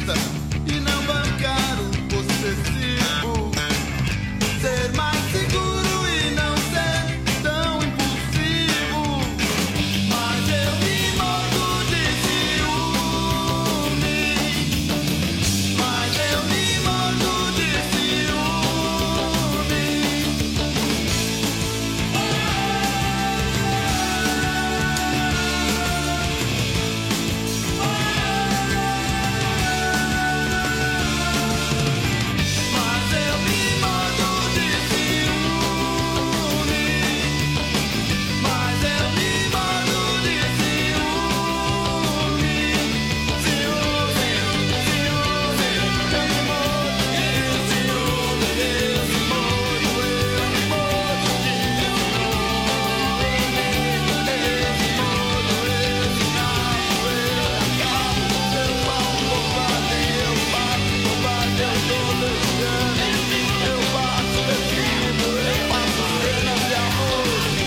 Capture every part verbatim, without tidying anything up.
vida e não bancar o possessivo. Ser mais seguro e não ser tão impulsivo. Mas eu me mordo de ciúme. Mas eu me mordo de ciúme. Mas eu me mordo de ciúme. Mas eu me mordo de ciúme. Ciúme, ciúme, eu me mordo de ciúme. Eu me mordo, eu me mordo de ciúme. Eu me mordo, eu me calo, eu acabo. Eu falo bobagem, eu faço bobagem, eu tô deixando. Eu faço vestido, eu faço cenas de amor.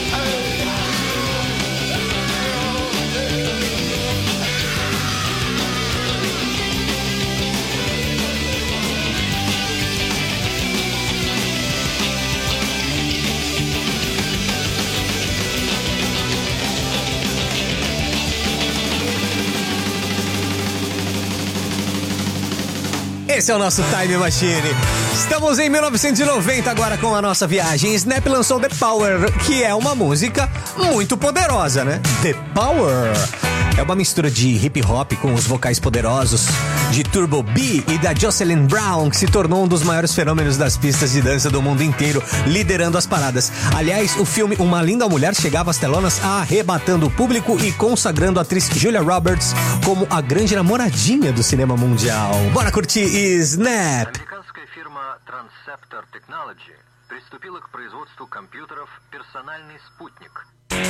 Esse é o nosso Time Machine. Estamos em mil novecentos e noventa agora com a nossa viagem. Snap lançou The Power, que é uma música muito poderosa, né? The Power é uma mistura de hip hop com os vocais poderosos de Turbo B e da Jocelyn Brown, que se tornou um dos maiores fenômenos das pistas de dança do mundo inteiro, liderando as paradas. Aliás, o filme Uma Linda Mulher chegava às telonas arrebatando o público e consagrando a atriz Julia Roberts como a grande namoradinha do cinema mundial. Bora curtir Snap! Американская фирма Transceptor Technology приступила к производству компьютеров «Персональный спутник».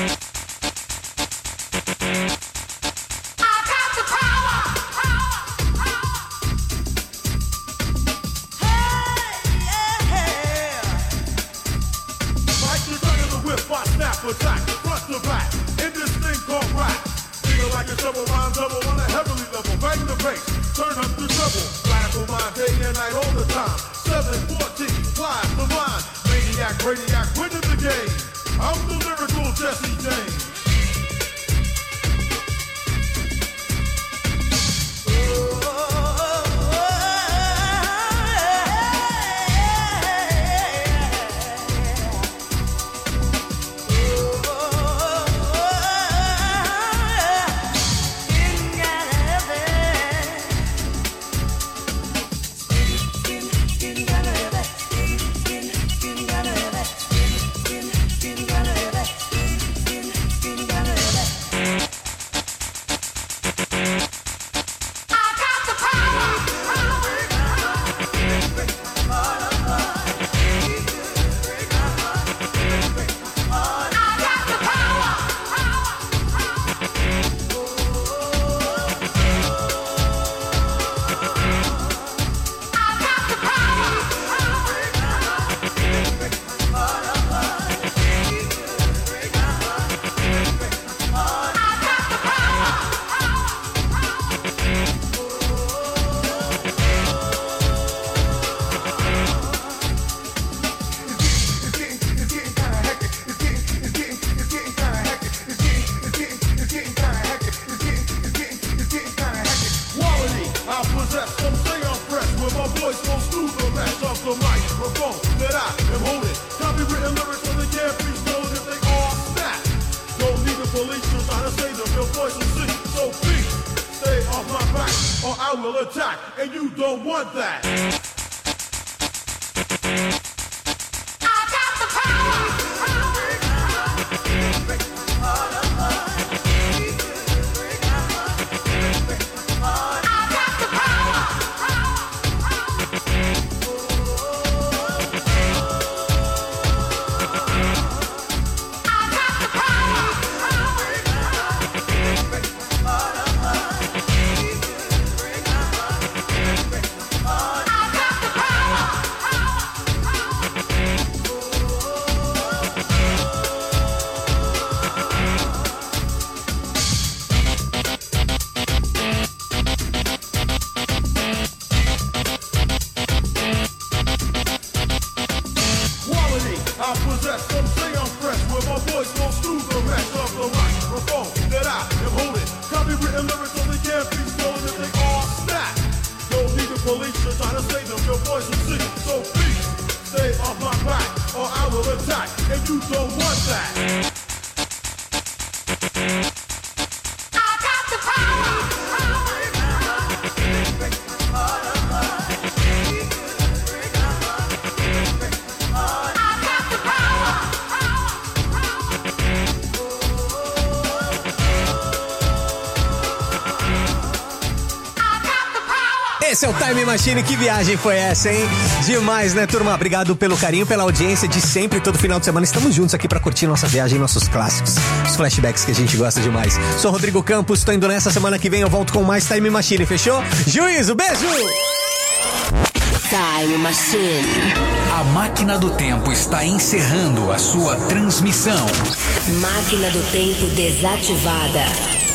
Like the gun of the whip, I snap, attack, front to back, in this thing called rap. Feel like a double rhyme double on a heavily level, bang the bass, turn up the treble, blast on my day and night all the time. seven fourteen, fly the line, maniac, radiac, winning the game. I'm the lyrical Jesse James. boys will see. So please, stay off my back, or I will attack, and you don't want that. Esse é o Time Machine, que viagem foi essa, hein? Demais, né, turma? Obrigado pelo carinho, pela audiência de sempre, todo final de semana. Estamos juntos aqui pra curtir nossa viagem, nossos clássicos, os flashbacks que a gente gosta demais. Sou Rodrigo Campos, tô indo nessa, semana que vem eu volto com mais Time Machine, fechou? Juízo, beijo! Time Machine. A máquina do tempo está encerrando a sua transmissão. Máquina do tempo desativada.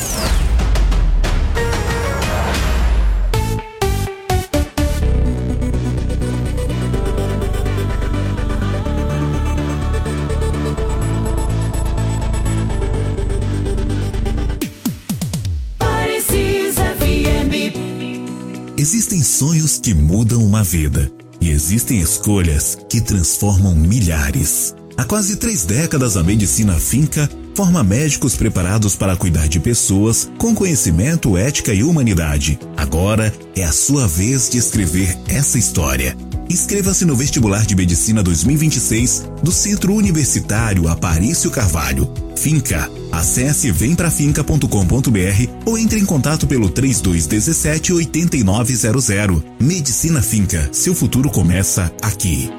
Existem sonhos que mudam uma vida e existem escolhas que transformam milhares. Há quase três décadas, a medicina Finca forma médicos preparados para cuidar de pessoas com conhecimento, ética e humanidade. Agora é a sua vez de escrever essa história. Inscreva-se no vestibular de medicina dois mil e vinte e seis do Centro Universitário Aparício Carvalho. Finca. Acesse vem pra finca ponto com ponto b r ou entre em contato pelo três dois um sete, oito nove zero zero. Medicina Finca. Seu futuro começa aqui.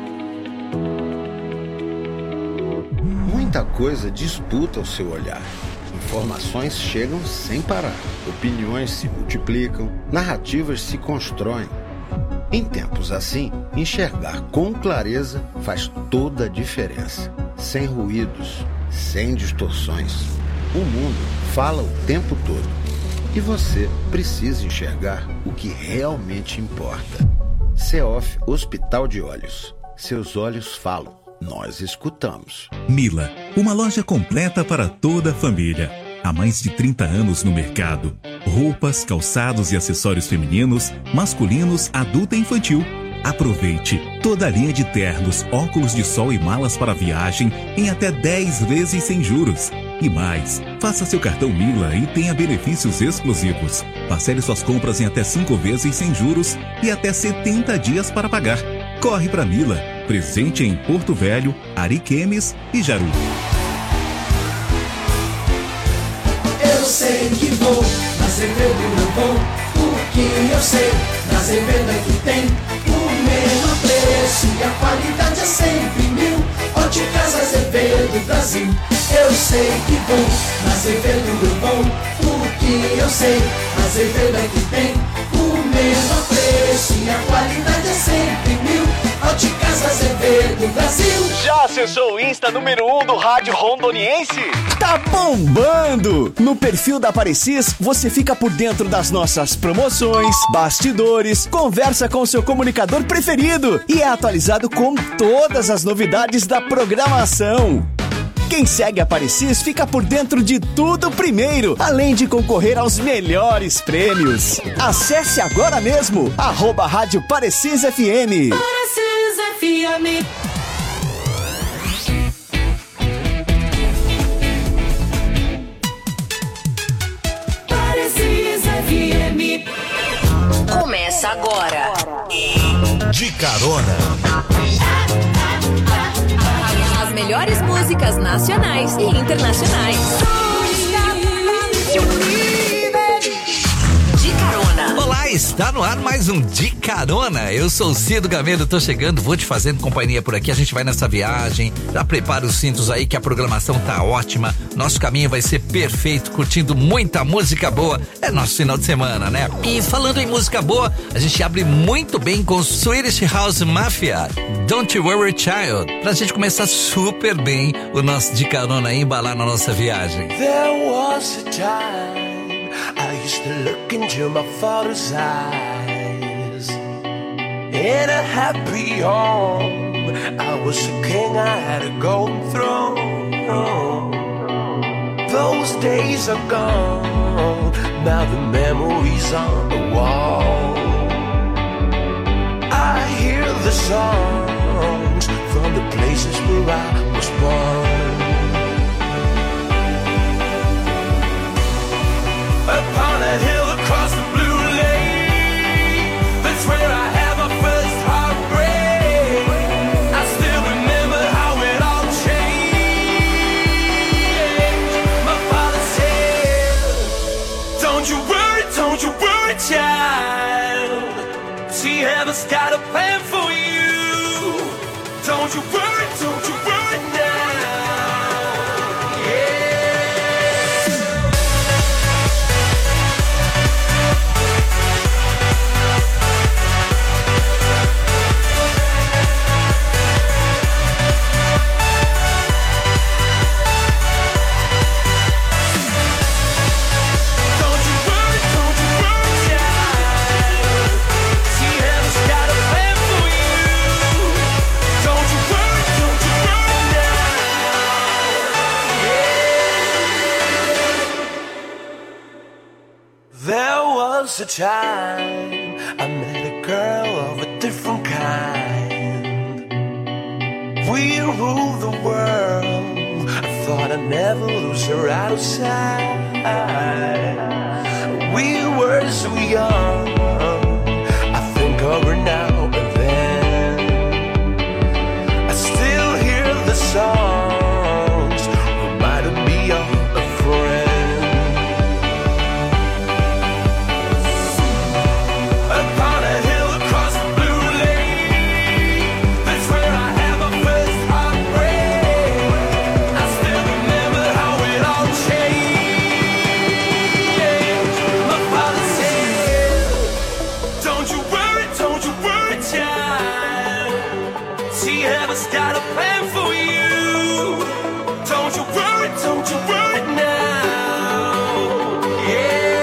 Muita coisa disputa o seu olhar. Informações chegam sem parar. Opiniões se multiplicam. Narrativas se constroem. Em tempos assim, enxergar com clareza faz toda a diferença. Sem ruídos, sem distorções. O mundo fala o tempo todo. E você precisa enxergar o que realmente importa. CEOF Hospital de Olhos. Seus olhos falam. Nós escutamos. Mila, uma loja completa para toda a família. Há mais de trinta anos no mercado. Roupas, calçados e acessórios femininos, masculinos, adulto e infantil. Aproveite toda a linha de ternos, óculos de sol e malas para viagem em até dez vezes sem juros. E mais, faça seu cartão Mila e tenha benefícios exclusivos. Parcele suas compras em até cinco vezes sem juros e até setenta dias para pagar. Corre para Mila, presente em Porto Velho, Ariquemes e Jaru. Eu sei que vou, na Azevedo eu não vou, porque eu sei, na Azevedo é que tem o menor preço e a qualidade é sempre mil. Óticas Azevedo Brasil. Eu sei que vou, na Azevedo eu vou, porque eu sei, na Azevedo é que tem o menor preço e a qualidade é sempre mil. Óticas Azevedo Brasil. Já acessou o Insta número um do rádio rondoniense? Tá bombando! No perfil da Parecis, você fica por dentro das nossas promoções, bastidores, conversa com seu comunicador preferido e é atualizado com todas as novidades da programação. Quem segue a Parecis fica por dentro de tudo primeiro, além de concorrer aos melhores prêmios. Acesse agora mesmo, arroba Rádio Parecis F M. Parecis F M. Parecis F M. Começa agora. De carona. As melhores músicas nacionais e internacionais. De carona. Olá, está no ar mais um De Carona. Eu sou o Cido Gameiro, tô chegando, vou te fazendo companhia por aqui. A gente vai nessa viagem, já prepara os cintos aí que a programação tá ótima. Nosso caminho vai ser perfeito, curtindo muita música boa. É nosso final de semana, né? E falando em música boa, a gente abre muito bem com Swedish House Mafia, Don't You Worry Child, pra gente começar super bem o nosso De Carona e embalar na nossa viagem. There was a time I used to look into my father's eyes. In a happy home, I was a king, I had a golden throne. Those days are gone, now the memories on the wall. I hear where I was born. Upon a hill across the blue lake, that's where I had my first heartbreak. I still remember how it all changed. My father said, don't you worry, don't you worry, child. See, heaven's got a plan for you. Don't you worry, don't you worry now. Yeah. Don't you worry, don't you worry, child. See, heaven's got a plan for you. Don't you worry, don't you worry now. Yeah. There was a time I met a girl of a different kind. We ruled the world. I thought I'd never lose her out of sight. We were so young. I think of her now and then. I still hear the songs reminding me of a friend. Upon a hill across the blue lake, that's where I had my first heartbreak. I still remember how it all changed. My father said, don't you worry, don't you worry, child. See, heaven's got a plan for you. Don't you worry, don't you worry now. Yeah.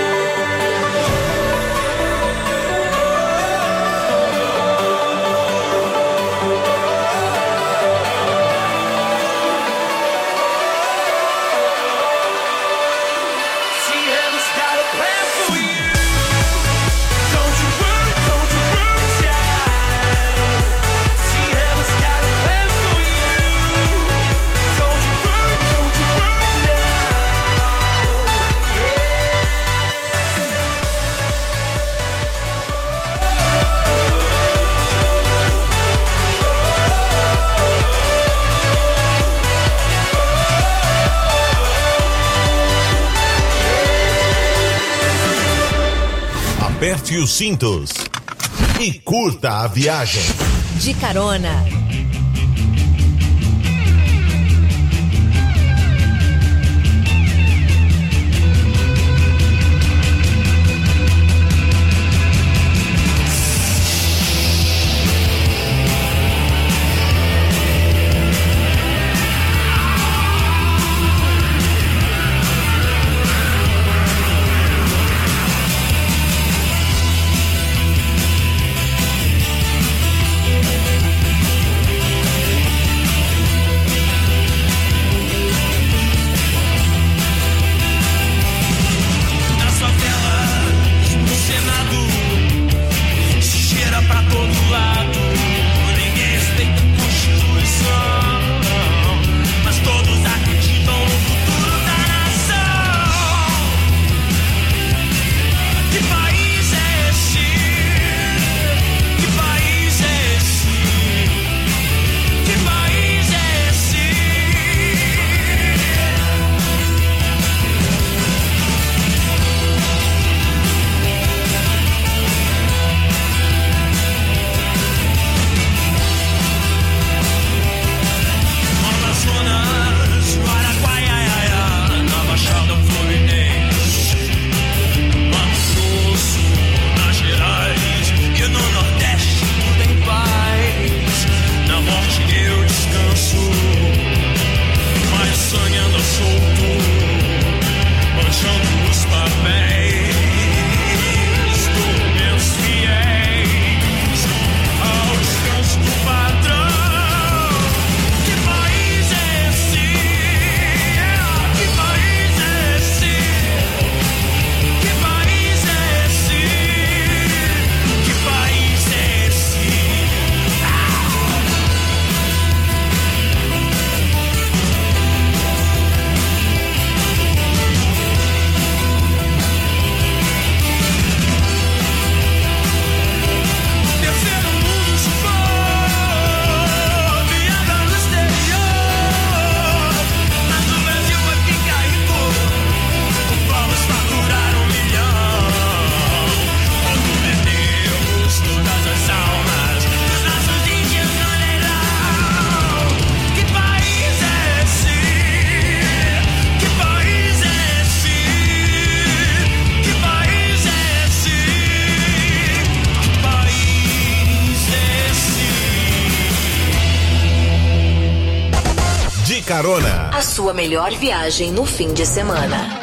See, heaven's got a plan for you. Don't you worry, don't you worry, child. See, heaven's got a plan for you. Don't you worry, don't you worry now. Aperte os cintos e curta a viagem. De carona. carona. A sua melhor viagem no fim de semana.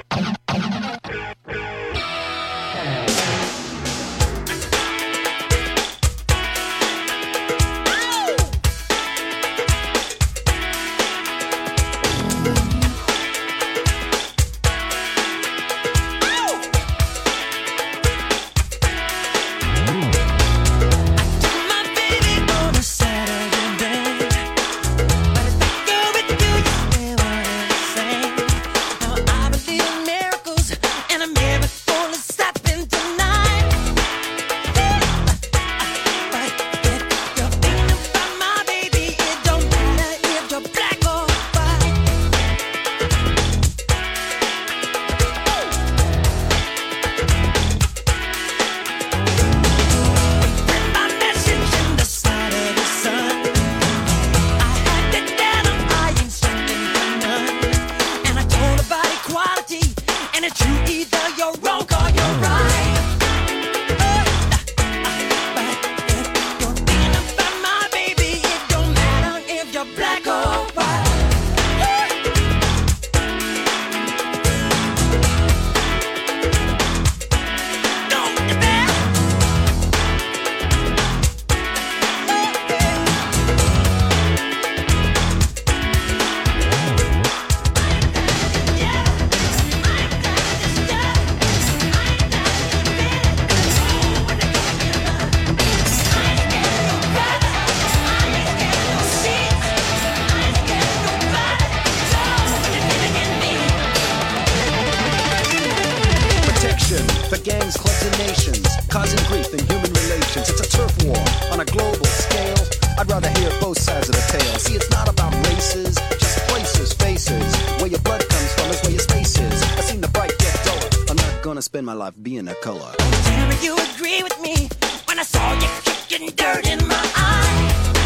Spend my life being a color. Damn, you agree with me when I saw you kicking dirt in my eye.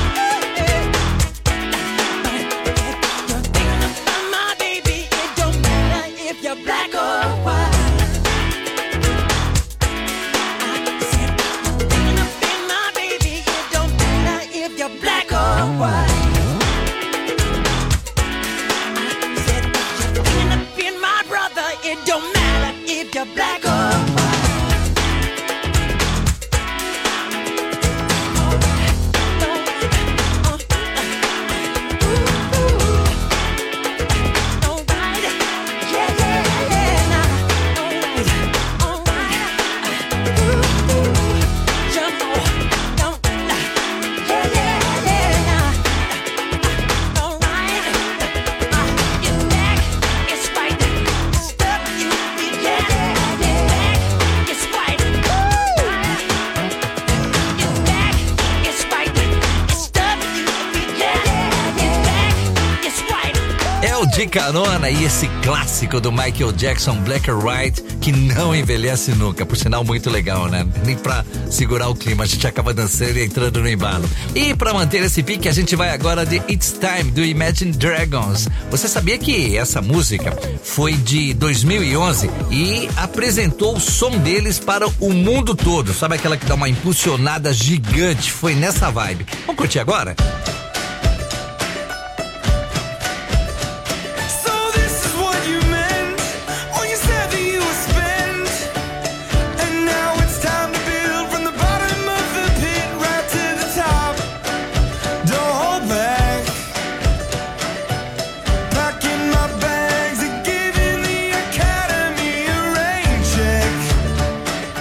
You're thinking about my baby. It don't matter if you're black or white. I said you're thinking about my baby. It don't matter if you're black or white. I said you're thinking about my brother. It don't matter if you're black or white. De carona, e esse clássico do Michael Jackson, Black or White, que não envelhece nunca, por sinal muito legal, né? Nem pra segurar o clima, a gente acaba dançando e entrando no embalo. E pra manter esse pique, a gente vai agora de It's Time, do Imagine Dragons. Você sabia que essa música foi de dois mil e onze e apresentou o som deles para o mundo todo? Sabe aquela que dá uma impulsionada gigante? Foi nessa vibe. Vamos curtir agora?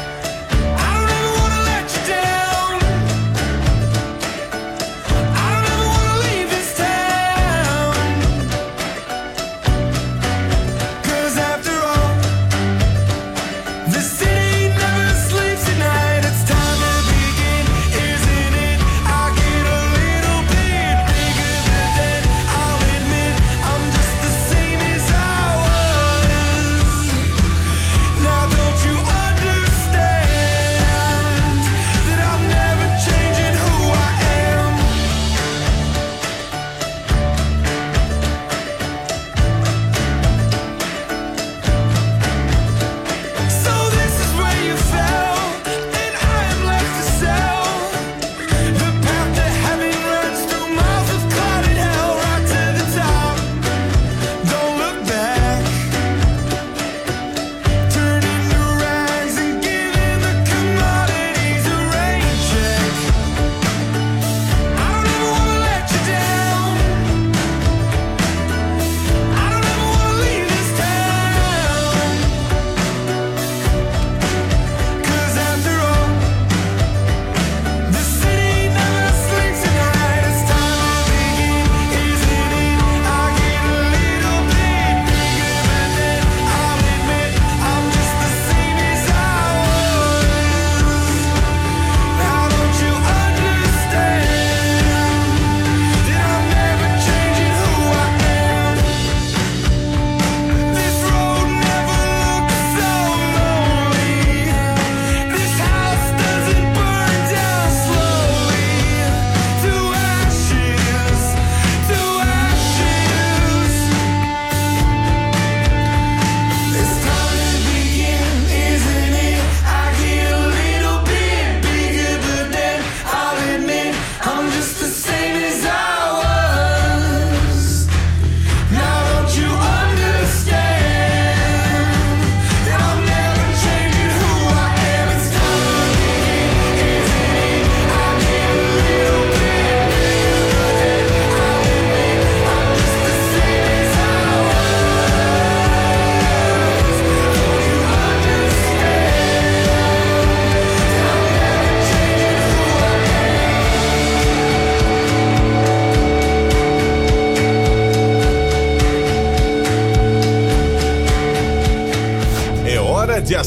I don't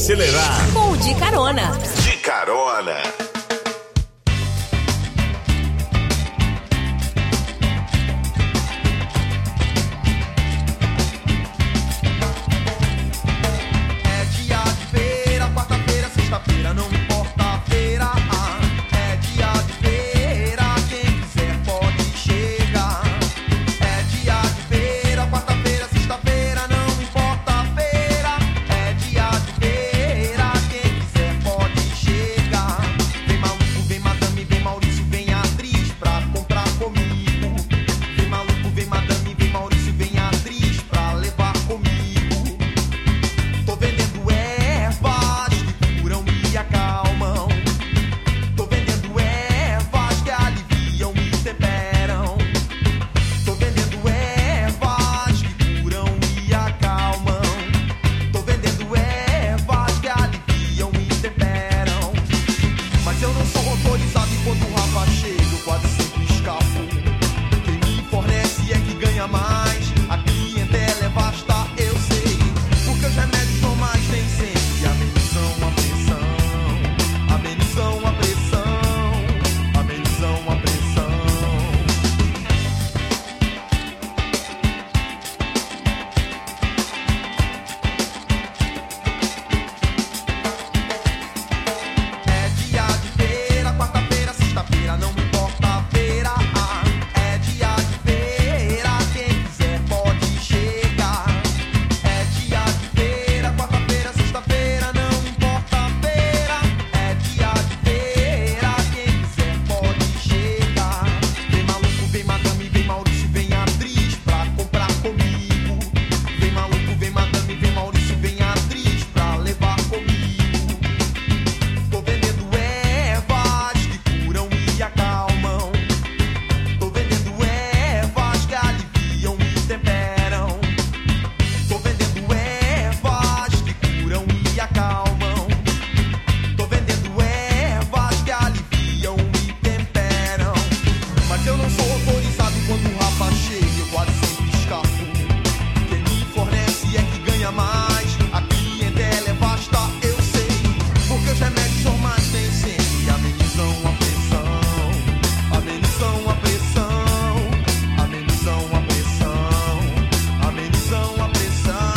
acelerar. Com o De Carona. De Carona. É dia de feira, quarta-feira, sexta-feira, não importa a feira. Ah, é dia de feira, quem quiser pode chegar. É dia de feira, quarta-feira, sexta-feira, não importa a feira. É dia de feira, quem quiser pode chegar. Vem maluco, vem madame, vem Maurício, vem atriz pra comprar comigo. Vem maluco, vem madame, vem Maurício, vem atriz pra levar comigo. Tô vendendo ervas que curam e acalmam. Tô vendendo ervas que aliviam e temperam. Tô vendendo ervas que curam e acalmam. Tô vendendo ervas que aliviam e temperam. Mas eu não sou autorizado enquanto o Rafa chega, eu quase sempre escapo. Quem me fornece é que ganha mais. A clientela é vasta, eu sei. Porque os remédios normais nem sempre amenizam a pressão. Amenizam a pressão. Amenizam a pressão. É dia de feira, quarta-feira, sexta-feira, não importa a feira. Ah, é dia de feira, quem quiser pode chegar. É dia de feira, quarta-feira, sexta-feira, não importa a feira. É dia de feira, quem quiser pode chegar. Vem maluco, vem madame, vem Maurício, vem atriz pra comprar comigo. Vem maluco, vem madame, vem Maurício, vem atriz pra levar comigo. Tô vendendo ervas que curam e acalmam. Tô vendendo ervas que aliviam e temperam. Tô vendendo ervas que curam e acalmam. Tô vendendo ervas que aliviam e temperam. Mas eu não sou autorizado enquanto o Rafa chega, eu quase sempre escapo. Quem me fornece é que ganha mais. A clientela é vasta, eu sei. Porque os remédios normais nem sempre amenizam a pressão. Amenizam a pressão. Amenizam a pressão. Amenizam a pressão.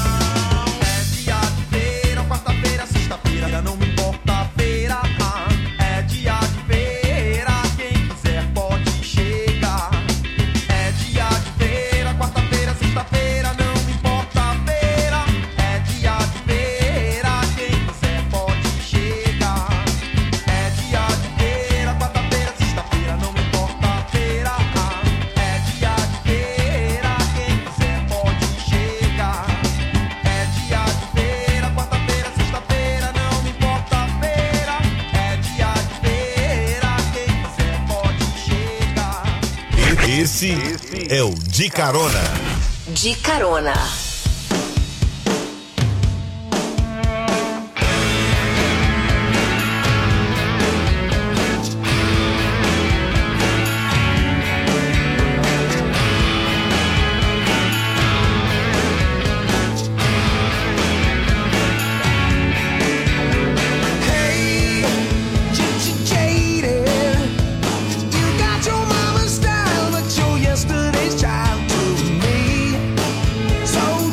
É dia de feira, quarta-feira, sexta-feira, não me importa a feira. Ah, é dia de feira, quem quiser pode chegar. É dia de feira, quarta-feira, sexta-feira, não me importa a feira. É dia de feira, quem quiser pode chegar. É dia de feira, quarta-feira, sexta-feira, não me importa a feira. Ah, é dia de feira, quem quiser pode chegar. É dia de feira, quarta-feira, sexta-feira, não me importa a feira. É dia de feira, quem quiser pode chegar. Esse é o De Carona. De Carona. Hey, jaded. You got your mama's style, but you're yesterday's child to me. So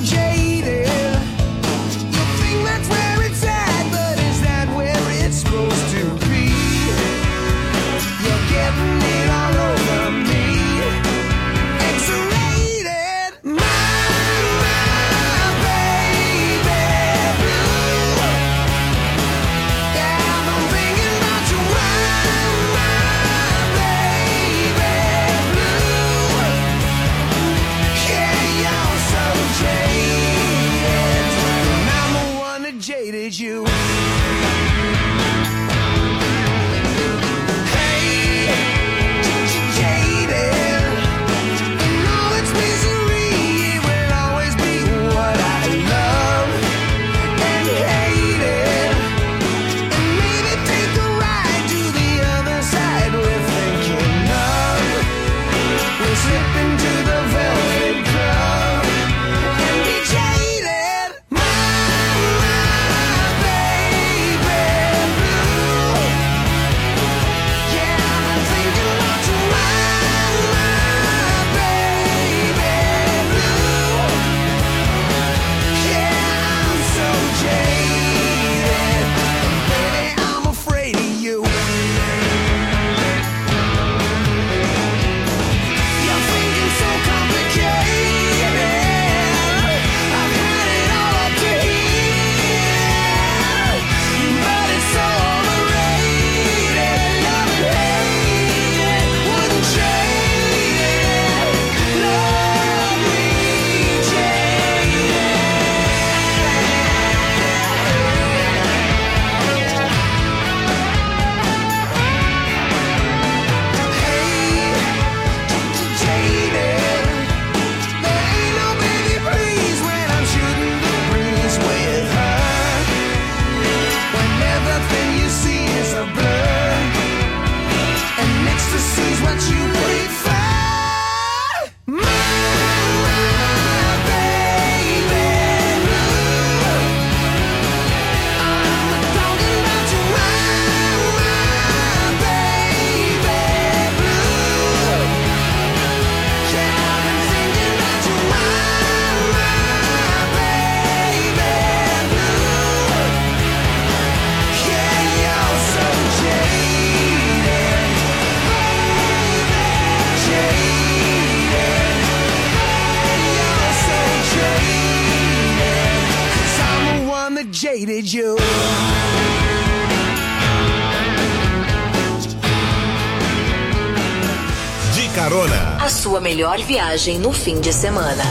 radio. De carona. A sua melhor viagem no fim de semana.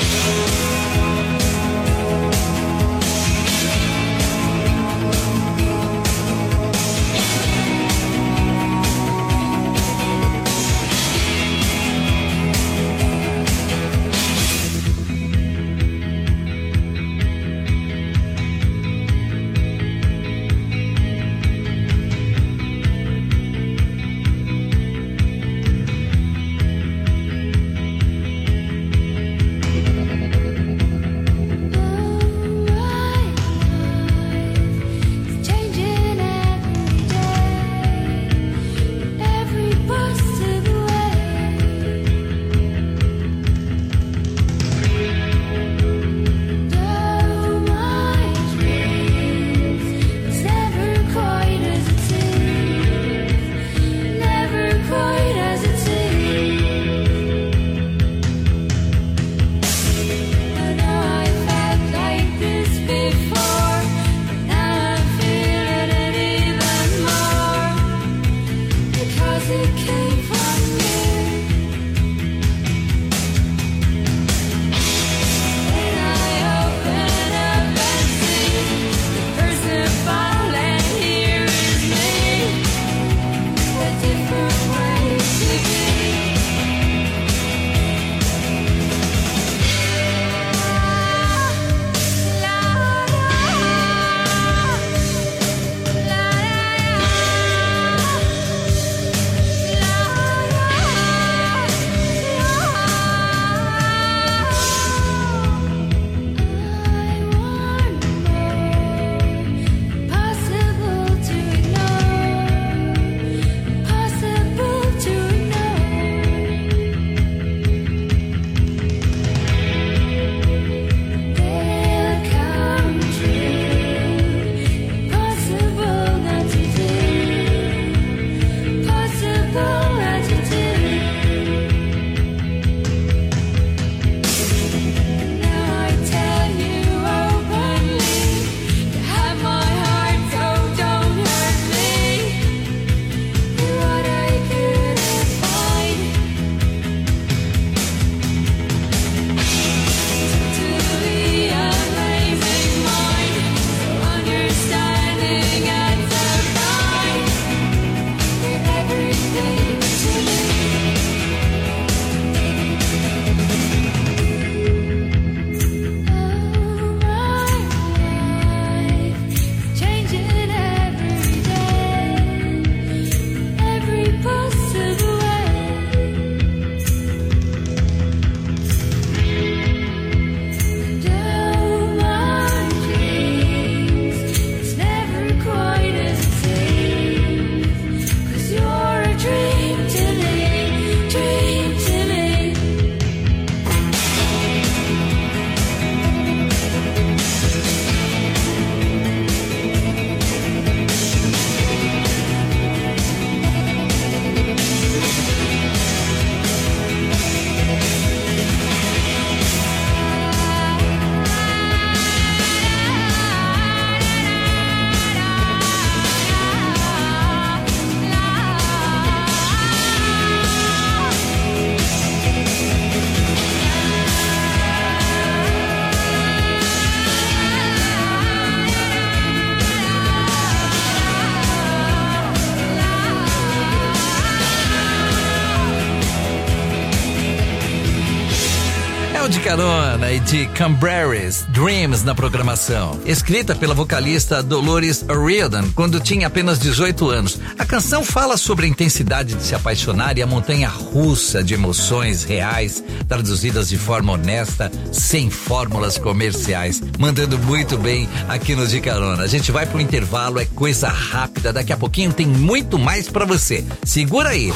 De carona e de Cranberries, Dreams na programação. Escrita pela vocalista Dolores O'Riordan quando tinha apenas dezoito anos. A canção fala sobre a intensidade de se apaixonar e a montanha russa de emoções reais, traduzidas de forma honesta, sem fórmulas comerciais. Mandando muito bem aqui no De Carona. A gente vai pro intervalo, é coisa rápida. Daqui a pouquinho tem muito mais pra você. Segura aí.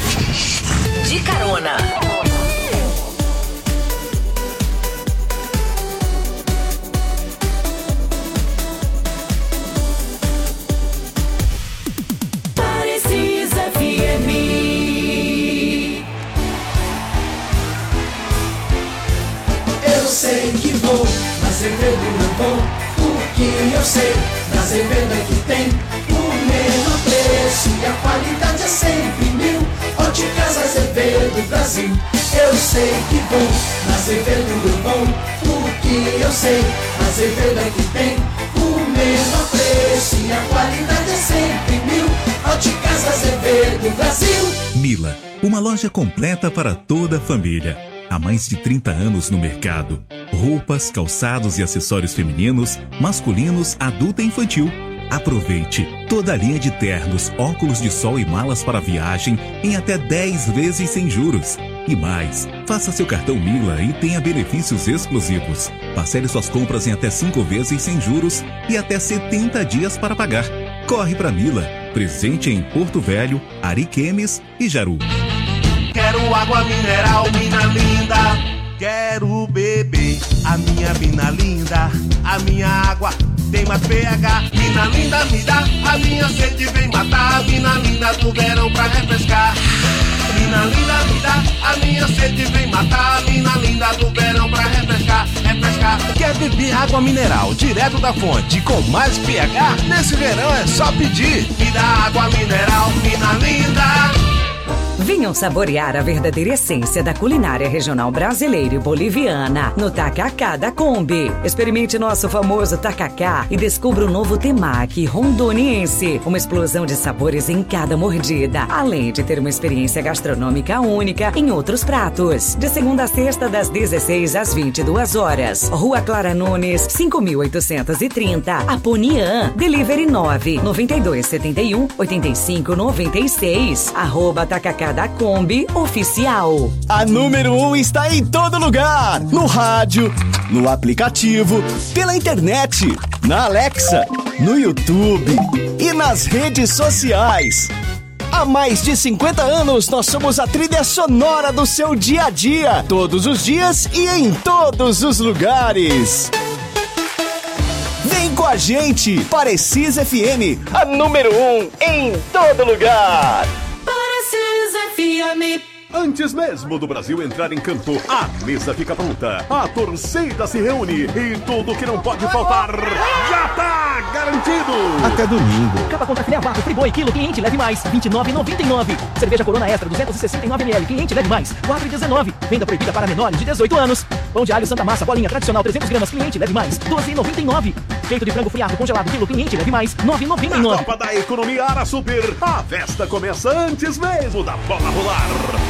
De Carona. Eu sei que vou, mas segredo não vou, porque eu sei, na Azevedo é que tem o menor preço e a qualidade é sempre mil. Óticas Azevedo Brasil, eu sei que vou na Azevedo eu vou, porque eu sei. Azevedo é que tem o menor preço e a qualidade é sempre mil. Óticas Azevedo Brasil. Mila, uma loja completa para toda a família. Há mais de trinta anos no mercado. Roupas, calçados e acessórios femininos, masculinos, adulto e infantil. Aproveite toda a linha de ternos, óculos de sol e malas para viagem em até dez vezes sem juros. E mais, faça seu cartão Mila e tenha benefícios exclusivos. Parcele suas compras em até cinco vezes sem juros e até setenta dias para pagar. Corre para Mila, presente em Porto Velho, Ariquemes e Jaru. Quero água mineral, mina linda. Quero beber a minha mina linda. A minha água tem mais pH. Mina linda, me dá. A minha sede vem matar. A mina linda do verão pra refrescar. Mina linda, me dá. A minha sede vem matar. A mina linda do verão pra refrescar. Refrescar. Quer beber água mineral direto da fonte com mais pH? Nesse verão é só pedir. Me dá água mineral, mina linda. Venham saborear a verdadeira essência da culinária regional brasileira e boliviana no Tacacá da Kombi. Experimente nosso famoso tacacá e descubra o novo temaki rondoniense. Uma explosão de sabores em cada mordida, além de ter uma experiência gastronômica única em outros pratos. De segunda a sexta, das dezesseis às vinte e duas horas. Rua Clara Nunes, cinco mil oitocentos e trinta, Aponian. Delivery nove nove dois sete um oito cinco nove seis. Arroba Tacacá da Kombi Oficial. A número um está em todo lugar. No rádio, no aplicativo, pela internet, na Alexa, no YouTube e nas redes sociais. Há mais de cinquenta anos, nós somos a trilha sonora do seu dia a dia. Todos os dias e em todos os lugares. Vem com a gente, Parecis F M, a número um em todo lugar. F M. Antes mesmo do Brasil entrar em campo, a mesa fica pronta, a torcida se reúne e tudo que não pode faltar já tá garantido. Até domingo. Capa contra filé vaca, friboi, quilo, cliente leve mais, vinte e nove reais e noventa e nove centavos. Cerveja Corona Extra, duzentos e sessenta e nove mililitros, cliente leve mais, quatro reais e dezenove centavos. Venda proibida para menores de dezoito anos. Pão de alho Santa Massa, bolinha tradicional, trezentos gramas, cliente leve mais, doze reais e noventa e nove centavos. Peito de frango friado congelado, quilo, cliente leve mais, nove reais e noventa e nove centavos. Na Copa da Economia Ara Super, a festa começa antes mesmo da bola rolar.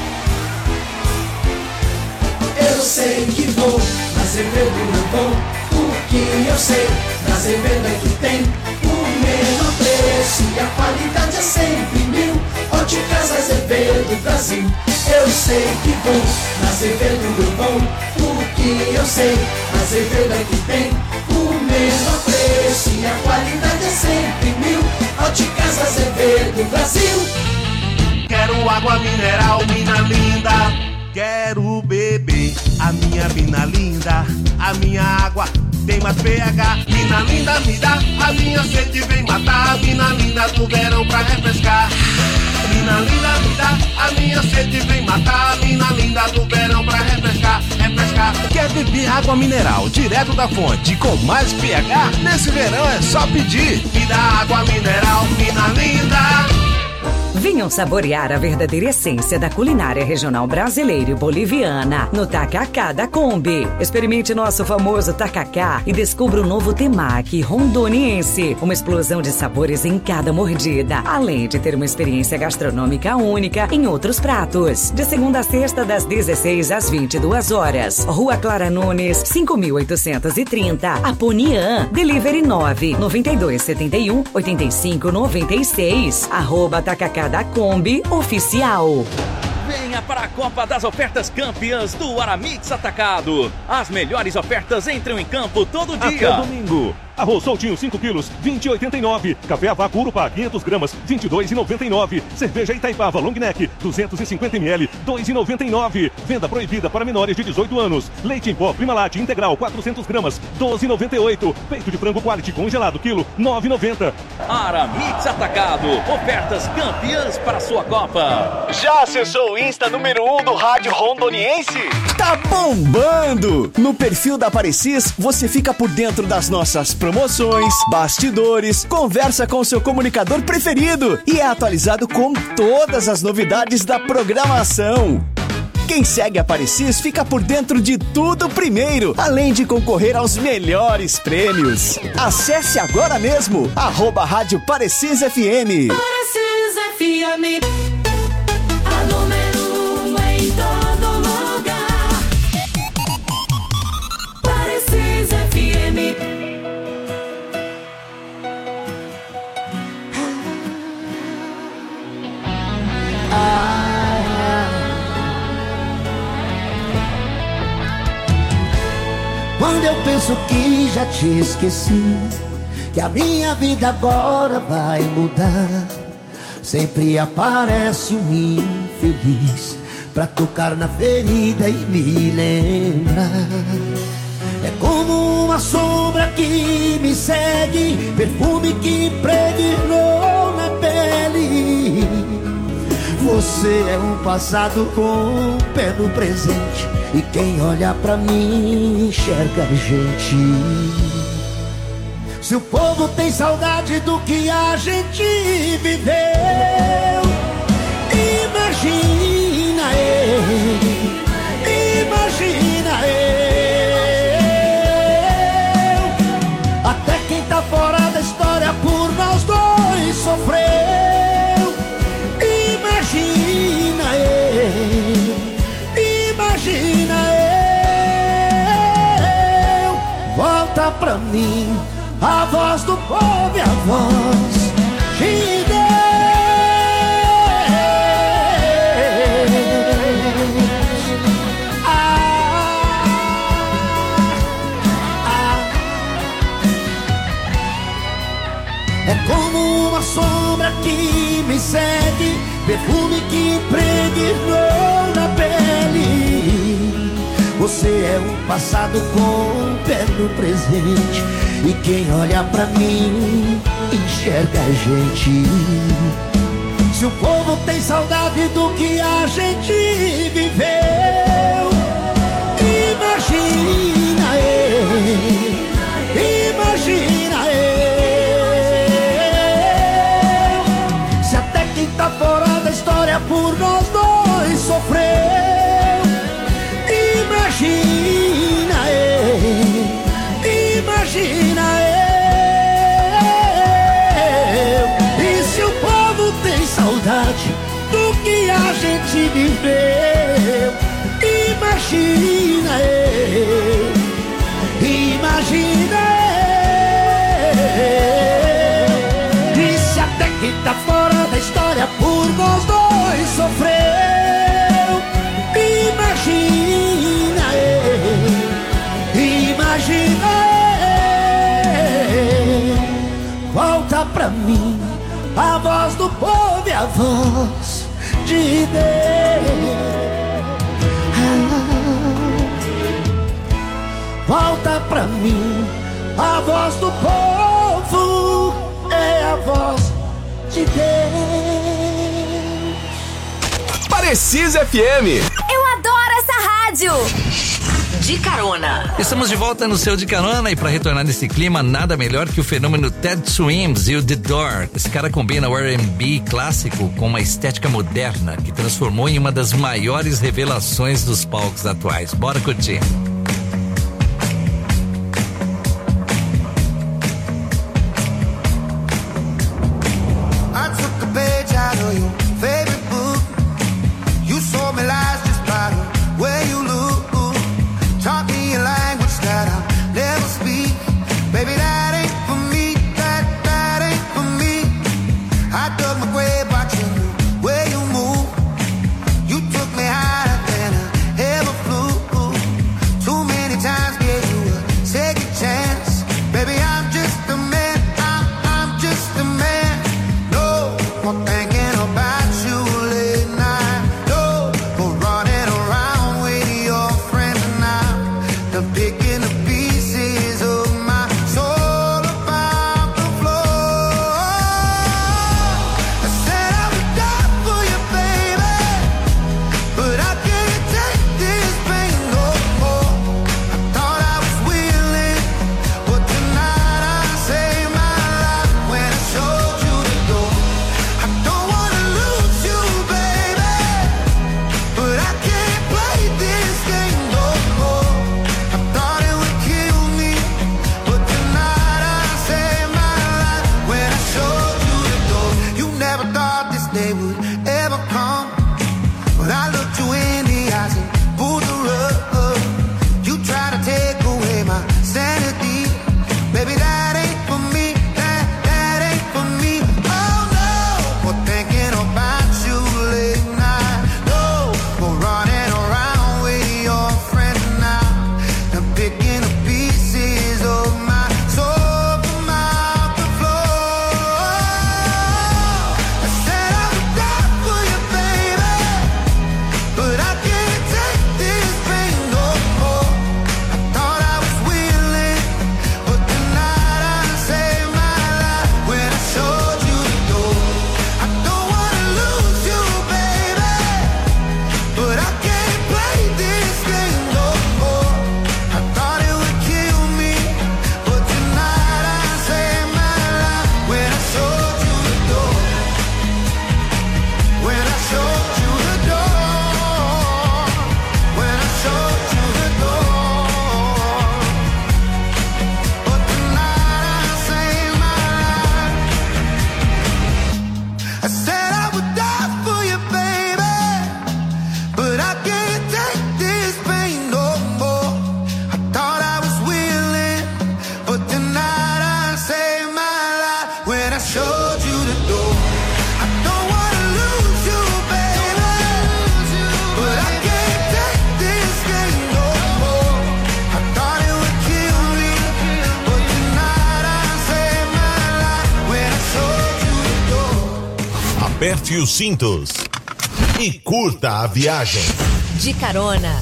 Eu sei que vou, na Azevedo eu vou, porque eu sei, na Azevedo é que tem o menor preço e a qualidade é sempre mil. Óticas Azevedo Brasil, eu sei que vou, na Azevedo eu vou, porque eu sei, na Azevedo é que tem o menor preço e a qualidade é sempre mil. Óticas Azevedo Brasil. Quero água mineral, mina linda. Quero beber a minha mina linda. A minha água tem mais pH. Mina linda, me dá. A minha sede vem matar. A mina linda do verão pra refrescar. Mina linda, me dá. A minha sede vem matar. A mina linda do verão pra refrescar. Refrescar. Quer beber água mineral direto da fonte com mais pH? Nesse verão é só pedir. Me dá água mineral, mina linda. Venham saborear a verdadeira essência da culinária regional brasileira e boliviana no Tacacá da Kombi. Experimente nosso famoso tacacá e descubra o novo temaki rondoniense. Uma explosão de sabores em cada mordida, além de ter uma experiência gastronômica única em outros pratos. De segunda a sexta, das dezesseis às vinte e duas horas. Rua Clara Nunes, cinco mil oitocentos e trinta, Aponian. Delivery nove nove dois sete um oito cinco nove seis. Arroba Tacacá da Kombi Oficial. Venha para a Copa das Ofertas Campeãs do Aramix Atacado. As melhores ofertas entram em campo todo dia. Até domingo. Arroz soltinho cinco quilos, vinte e oitenta e nove. Café Avaco Urupá quinhentas gramas, vinte e dois e noventa e nove. Cerveja Itaipava Long Neck, duzentos e cinquenta mililitros, dois e noventa e nove. Venda proibida para menores de dezoito anos. Leite em pó Primalate integral quatrocentas gramas, doze e noventa e oito. Peito de frango quality congelado quilo, nove e noventa. Aramix Atacado. Ofertas campeãs para a sua Copa. Já acessou o Insta artista número um do rádio rondoniense? Tá bombando! No perfil da Parecis, você fica por dentro das nossas promoções, bastidores, conversa com seu comunicador preferido e é atualizado com todas as novidades da programação. Quem segue a Parecis fica por dentro de tudo primeiro, além de concorrer aos melhores prêmios. Acesse agora mesmo, arroba Rádio Parecis F M. Parecis F M, a número um em todo lugar. Parecis F M. Quando eu penso que já te esqueci, que a minha vida agora vai mudar, sempre aparece um infeliz pra tocar na ferida e me lembrar. É como uma sombra que me segue, perfume que impregnou na pele. Você é um passado com um pé no presente, e quem olha pra mim enxerga a gente. Se o povo tem saudade do que a gente viveu, imagina eu, imagina eu. Até quem tá fora da história por nós dois sofreu. Imagina eu, imagina eu. Volta pra mim a voz do povo e a voz de Deus. Ah, ah. É como uma sombra que me segue, perfume que impregnou na pele. Você é um passado com um pé no presente, e quem olha pra mim enxerga a gente. Se o povo tem saudade do que a gente viveu, imagina eu, imagina eu. Se até quem tá fora da história por nós dois sofreu, imagina eu, imagina eu. E se o povo tem saudade do que a gente viveu, imagina eu, imagina eu. E se até quem tá fora da história por nós dois sofreu, imagina eu, imagina eu. Volta pra mim a voz do povo e a voz de Deus. Volta pra mim a voz do povo, é a voz de Deus. Parecis F M. Eu adoro essa rádio. De carona. Estamos de volta no seu De Carona, e para retornar nesse clima, nada melhor que o fenômeno Ted Swims e o The Door. Esse cara combina o R and B clássico com uma estética moderna que transformou em uma das maiores revelações dos palcos atuais. Bora curtir. You took me higher than I ever flew. Aperte os cintos e curta a viagem. De carona.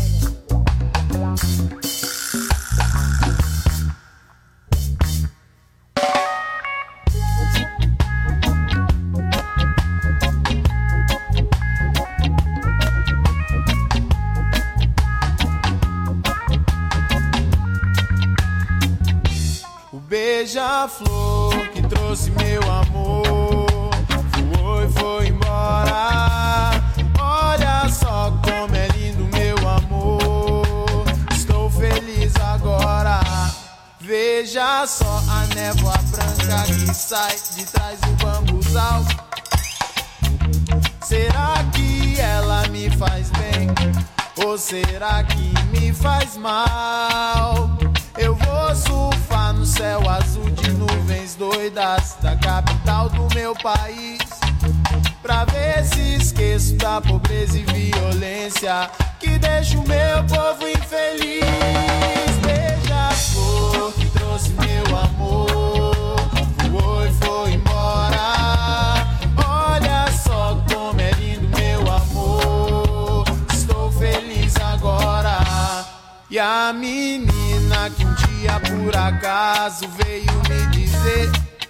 Beija-flor que trouxe meu amor voou e foi embora. Olha só como é lindo meu amor. Estou feliz agora. Veja só a névoa branca que sai de trás do bambuzal. Será que ela me faz bem? Ou será que me faz mal? Eu vou surfar no céu azul de nuvens doidas da capital do meu país, pra ver se esqueço da pobreza e violência que deixa o meu povo infeliz. Beija-flor que trouxe meu amor voou e foi embora. Olha só como é lindo meu amor. Estou feliz agora. E a menina que um dia por acaso veio me dizer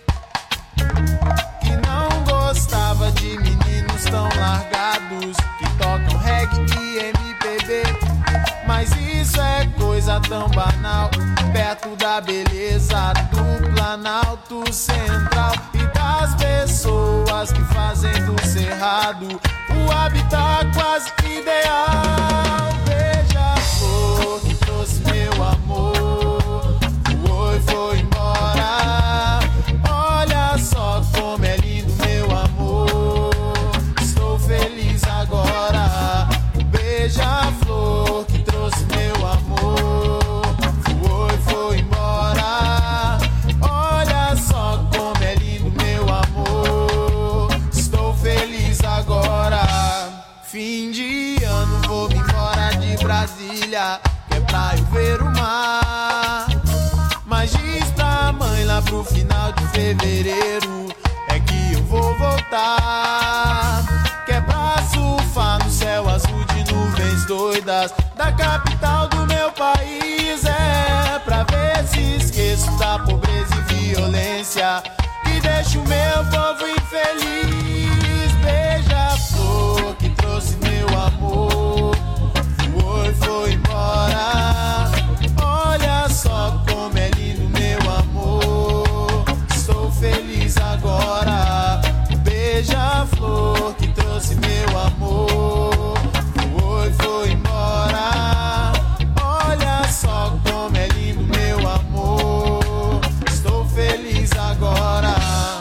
que não gostava de meninos tão largados que tocam reggae e M P B. Mas isso é coisa tão banal perto da beleza do Planalto Central e das pessoas que fazem do Cerrado o habitat quase ideal. Beija-flor que trouxe meu amor voou e foi embora. Olha só como é lindo meu amor. Estou feliz agora. Beija-flor que trouxe meu amor voou e foi embora. Olha só como é lindo meu amor. Estou feliz agora. Fim de ano vou me embora de Brasília, que é pra eu ver o mar. Mas diz pra mãe lá pro final de fevereiro é que eu vou voltar, que é pra surfar no céu azul de nuvens doidas da capital do meu país. É pra ver se esqueço da pobreza e violência que deixa o meu povo infeliz. Beija-flor que trouxe meu amor voou e foi embora. Olha só como é lindo meu amor. Estou feliz agora. Beija-flor que trouxe meu amor voou e foi embora. Olha só como é lindo meu amor. Estou feliz agora.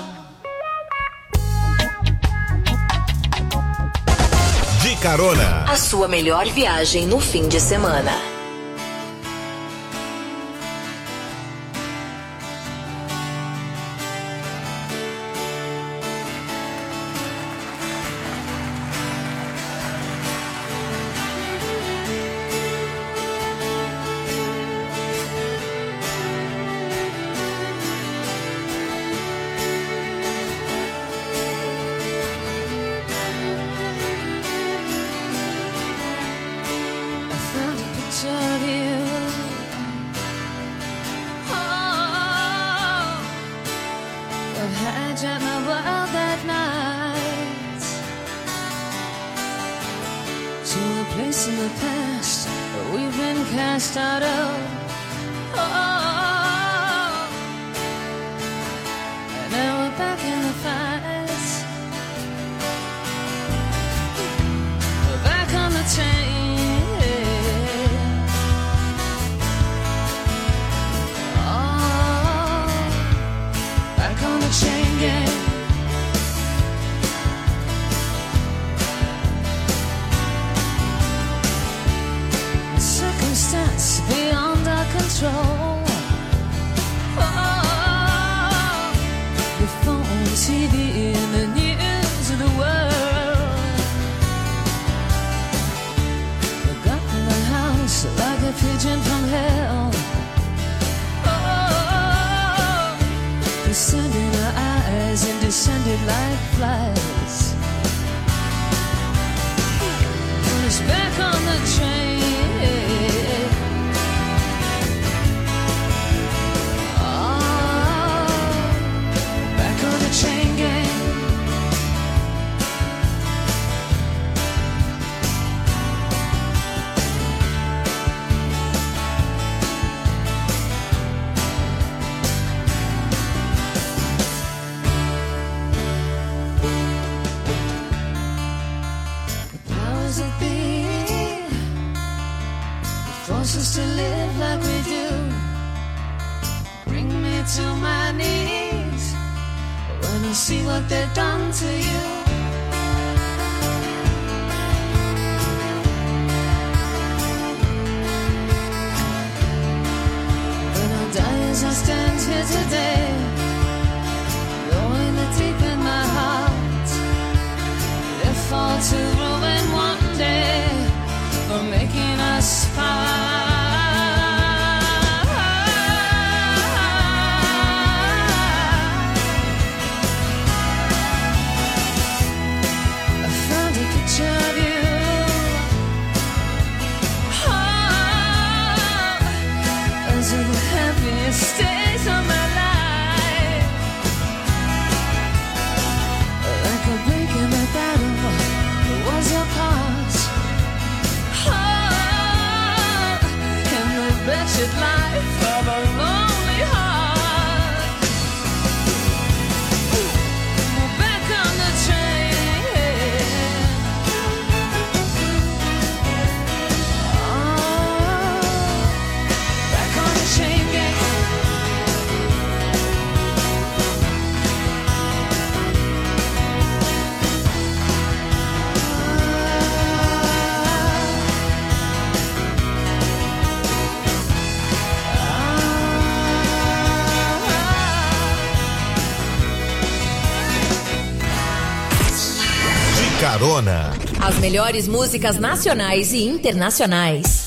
De carona. A sua melhor viagem no fim de semana. Descended like flies. force us to live like we do. Bring me to my knees when I see what they've done to you. When I die as I stand here today, knowing that deep in my heart they fall to ruin one day for making us part. Stays of my life, like a break in the battle was your part. Oh, in the wretched life of a lonely heart. We're back on the train. Oh, back on the train gang. Carona. As melhores músicas nacionais e internacionais.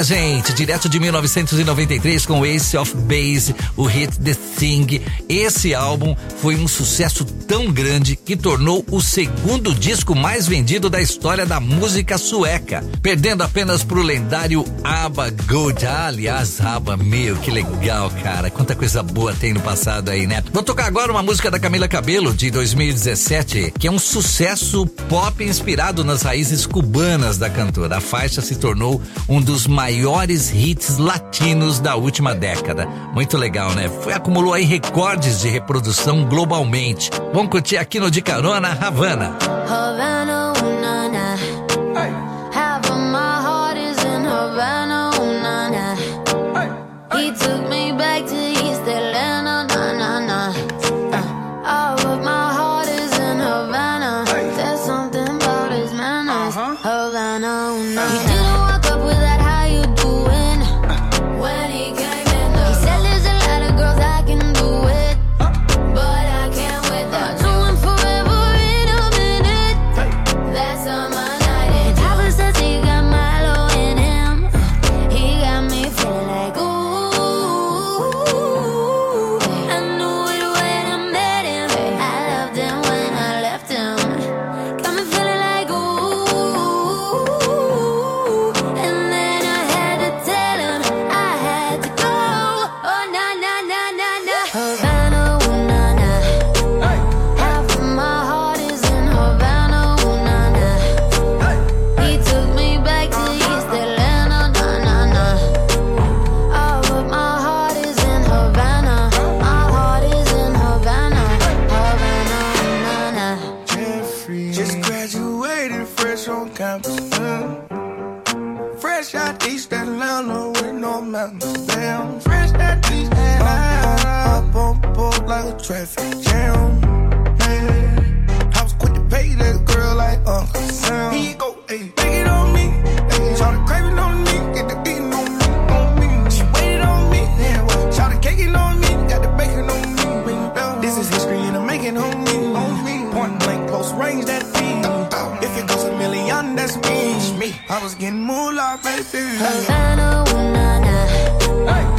minha gente, direto de mil novecentos e noventa e três com Ace of Base, o hit The Thing. Esse álbum foi um sucesso tão grande que tornou o segundo disco mais vendido da história da música sueca, perdendo apenas pro lendário ABBA Gold. Ah, aliás, ABBA, meu, que legal, cara. Quanta coisa boa tem no passado aí, né? Vou tocar agora uma música da Camila Cabello, de dois mil e dezessete, que é um sucesso pop inspirado nas raízes cubanas da cantora. A faixa se tornou um dos maiores hits latinos da última década. Muito legal, né? Foi, acumulou aí recordes de reprodução globalmente. Vamos curtir aqui no De Carona, Havana. Havana, ooh, na, na. Half of my heart is in Havana, ooh, na, na. He took me back to East Atlanta, na, na, na. Uh, all of my heart is in Havana. There's something about his manners. Havana, ooh, na, na. He didn't walk up with that, how you doing? When he came in the he said there's a lot of girls I can do it, but I can't with that. Know him forever in a minute. That's on my night. And Tyler says he got Milo in him. He got me feeling like ooh. I knew it when I met him. I loved him when I left him. Got me feeling like ooh. And then I had to tell him I had to go. Oh na na na na na. Havana, ooh na na. Half of my heart is in Havana, ooh na na. He took me back to East Atlanta, na na na. All of my heart is in Havana. My heart is in Havana, Havana, ooh na na. Jeffrey, just graduated fresh on campus. mm. Fresh out East Atlanta with no mountains. Damn, fresh out East Atlanta. Up on board like a traffic jam. Man, I was quick to pay that girl like Uncle Sam. He go, hey, take it on me. Hey, try to crave it on me. Get the beating on me, on me. She waited on me. Yeah, well, try to cake it on me. Got the bacon on me. This is history and I'm making on me. On me. Point blank, close range, that beat. If it goes a million, that's me. I was getting moolah, baby. Havana, ooh na na.